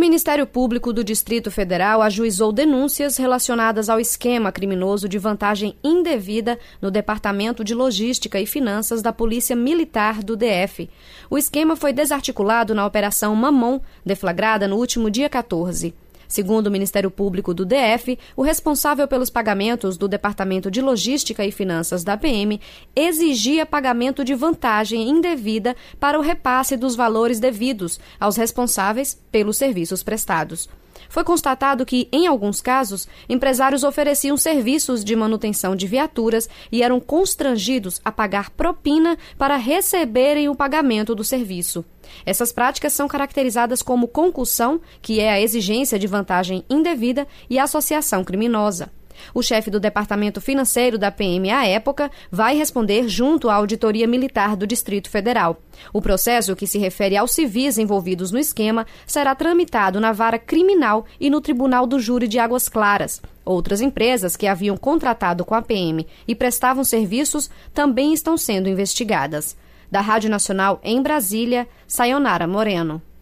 Ministério Público do Distrito Federal ajuizou denúncias relacionadas ao esquema criminoso de vantagem indevida no Departamento de Logística e Finanças da Polícia Militar do DF. O esquema foi desarticulado na Operação Mamon, deflagrada no último dia 14. Segundo o Ministério Público do DF, o responsável pelos pagamentos do Departamento de Logística e Finanças da PM exigia pagamento de vantagem indevida para o repasse dos valores devidos aos responsáveis pelos serviços prestados. Foi constatado que, em alguns casos, empresários ofereciam serviços de manutenção de viaturas e eram constrangidos a pagar propina para receberem o pagamento do serviço. Essas práticas são caracterizadas como concussão, que é a exigência de vantagem indevida, e associação criminosa. O chefe do Departamento Financeiro da PM à época vai responder junto à Auditoria Militar do Distrito Federal. O processo, que se refere aos civis envolvidos no esquema, será tramitado na vara criminal e no Tribunal do Júri de Águas Claras. Outras empresas que haviam contratado com a PM e prestavam serviços também estão sendo investigadas. Da Rádio Nacional em Brasília, Sayonara Moreno.